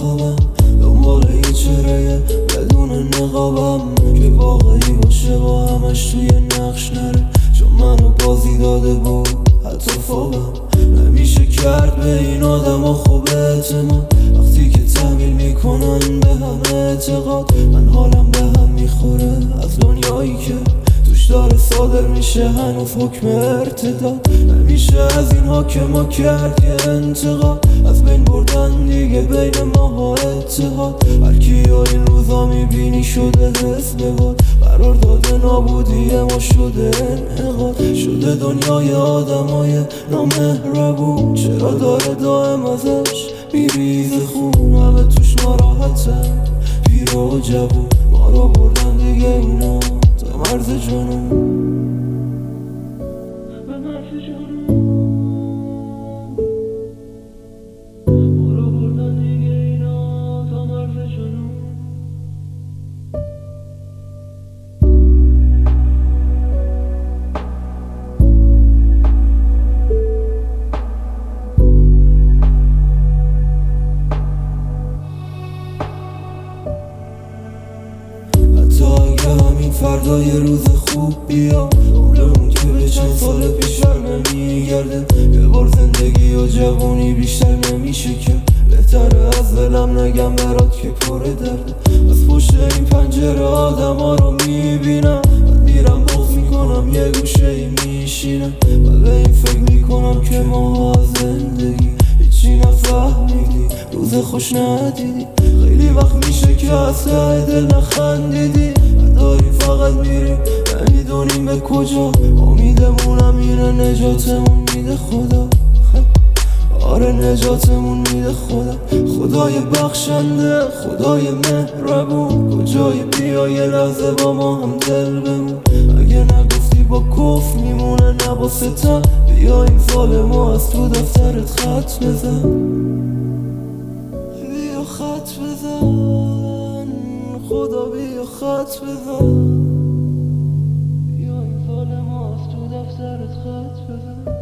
خوابم، دنبال یه چهره بدون نقابم که واقعی باشه با همش توی نقش نره، چون منو بازی داده بود حتی خوابم. نمیشه کرد به این آدم ها خوب اعتماد وقتی که تحمیل میکنن به همه اعتقاد. من حالم به هم میخوره از دنیایی که توش داره صادر میشه هنوز حکم ارتداد. نمیشه از این حاکما کرد یه انتقاد، از بین بردن دیگه بین ماها اتحاد. هرکی ها این روزا میبینی شده حزب باد، قرار داده نابودی ما شده انعقاد. شده دنیای آدمای نامهربون، چرا داره دائم ازش میریزه خون؟ همه توش ناراحتن پیر و جوون، ما رو بردن دیگه اینا تا مرز جنون. همین فردا یه روز خوب بیا، عمرمون که به چند سال پیش نمیگرده. یه بار زندگی و جوانی بیشتر نمیشه که بهتره از دلم نگم برات که پر درده. از پشت این پنجره آدم ها رو میبینم، بعد میرم بغض میکنم یه گوشه ای میشینم و به این فکر میکنم که ما از زندگی هیچی نفهمیدی، روز خوش ندیدی. خیلی وقت میشه که از ته دل نخندیدی، داریم فقط میریم نمیدونیم به کجا. امیدمونم اینه نجاتمون میده خدا، آره نجاتمون میده خدا. خدای بخشنده خدای مهربون، کجای بیا یه لحظه با ما هم دل بمون. اگه نگفتی با کف میمونه نه با ستم، بیا این ظالما از تو دفترت خط بزن، بیا خط بزن، خدا بیا خط بزن، بیا این ظالما از تو دفترت خط بزن.